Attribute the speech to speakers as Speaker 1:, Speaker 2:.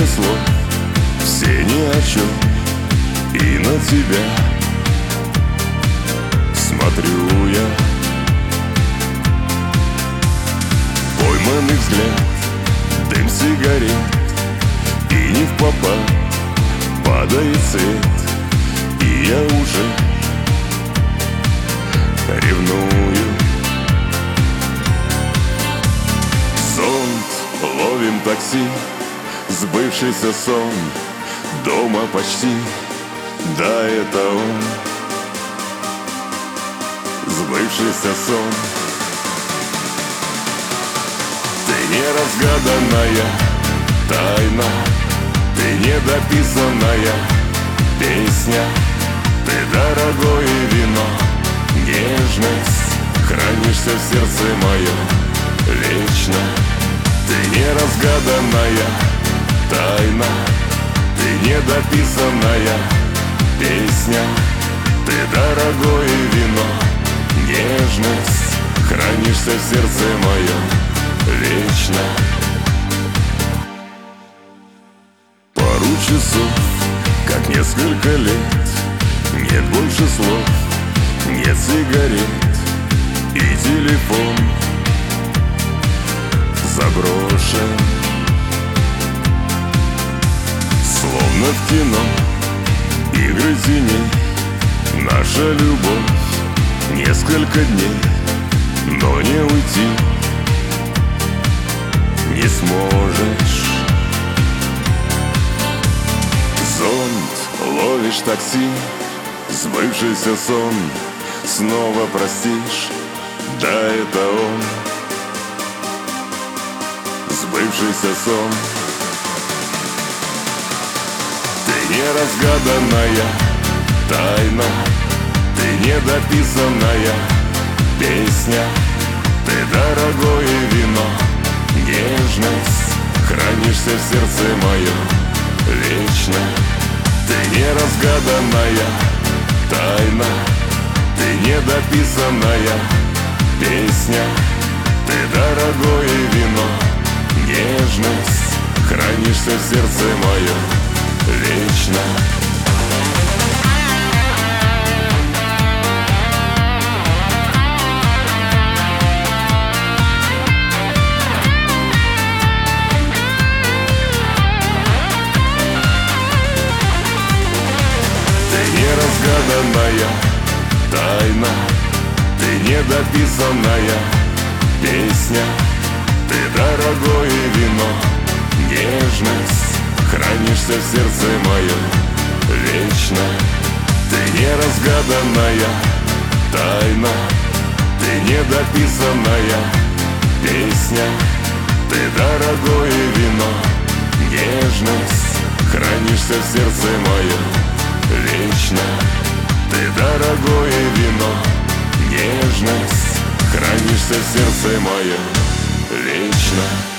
Speaker 1: слов, все ни о чем, и на тебя смотрю я. Пойманный взгляд, дым сигарет, и не впопад падает свет, и я уже ревную. Зонт, ловим такси, сбывшийся сон, дома почти, да, это он. Сбывшийся сон. Ты неразгаданная тайна, ты недописанная песня, ты дорогое вино, нежность, хранишься в сердце моем вечно. Ты неразгаданная тайна, ты недописанная песня, ты дорогое вино, нежность, хранишься в сердце моем вечно. Пару часов, как несколько лет, нет больше слов, нет сигарет, и телефон заброшен. Словно в кино, игры теней, наша любовь несколько дней, но не уйти не сможешь. Зонт, ловишь такси, сбывшийся сон, снова простишь, да, это он. Сбывшийся сон. Ты неразгаданная тайна, ты недописанная песня, ты дорогое вино, нежность, хранишься в сердце моем вечно. Ты неразгаданная тайна, ты недописанная песня, ты дорогое вино, нежность, хранишься в сердце моем вечно. Ты неразгаданная тайна, ты недописанная песня, ты дорогое вино, нежность, хранишься в сердце моем вечно. Ты неразгаданная тайна, ты недописанная песня, ты дорогое вино, нежность, хранишься в сердце моем вечно. Ты дорогое вино, нежность, хранишься в сердце моем вечно.